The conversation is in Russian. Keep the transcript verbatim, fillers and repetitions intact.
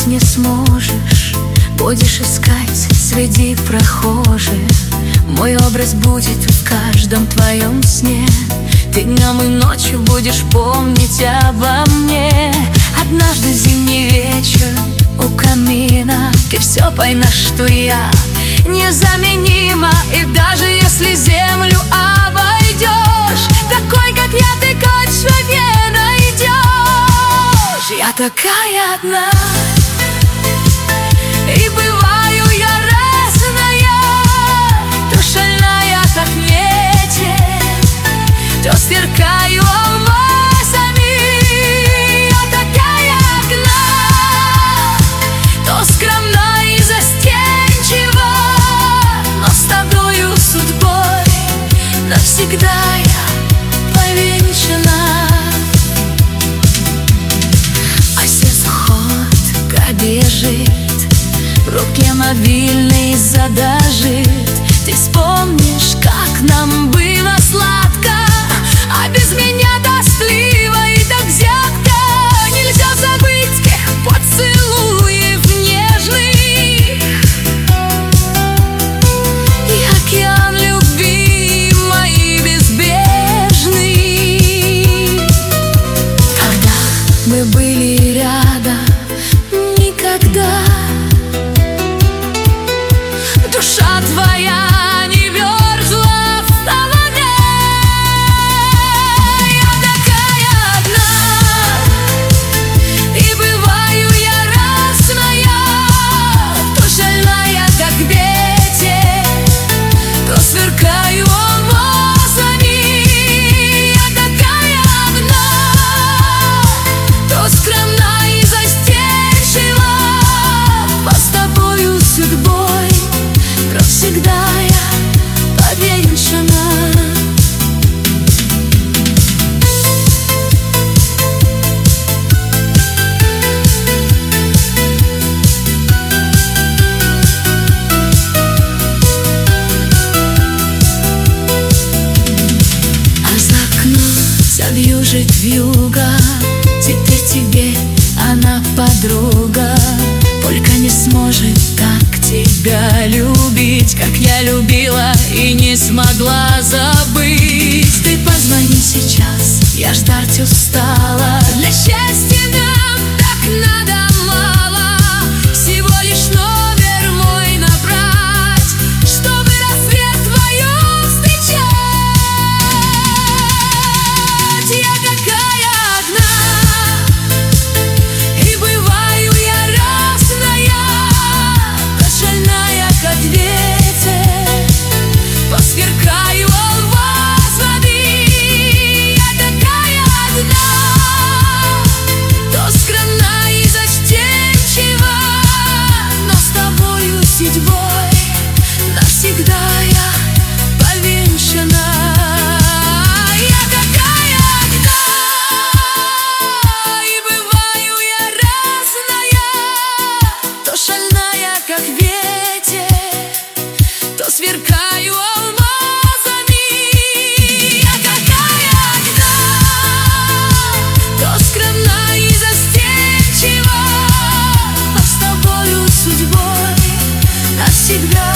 забыть не сможешь. Будешь искать среди прохожих, мой образ будет в каждом твоем сне. Ты днем и ночью будешь помнить обо мне. Однажды зимний вечер у камина ты все поймешь, что я незаменима. И даже если землю обойдешь, такой, как я, ты к себе найдешь. Я такая одна, и бываю я разная, то шальная, как ветер, то сверкаю алмазами. Я такая одна, то скромна и застенчива, но с тобою судьбой навсегда я повенчана. А сердце ходко бежит, в руке мобильный задажит. Ты вспомнишь, как нам было сладко, а без меня тоскливо и так зябко. Нельзя забыть тех поцелуев нежных и океан любви моей безбрежный. Когда мы были рядом, никогда душа твоя не мерзла в стороне. Я такая одна, и бываю я разная, то шальная, как ветер, то сверкаю алмазами. Я такая одна, то скромна и застенчива, но с тобою судьбой навсегда я повенчана. А за окном завьюжит вьюга, теперь тебе она подруга. Только не сможет так тебя любить, как я любила и не смогла забыть. Ты позвони сейчас, я ждать устала. Для счастья нам так надо мало, всего лишь номер мой набрать, чтобы рассвет вдвоем встречать. Я такая одна, и бываю я разная, то шальная, как ветер, то сверкаю алмазами. Я такая одна, то скромна и застенчива, но с тобою судьбой навсегда я повенчана. Я такая одна, и бываю я разная, то шальная, как ветер, то сверкаю алмазами. Я такая одна, то скромна и застенчива, но с тобою судьбой навсегда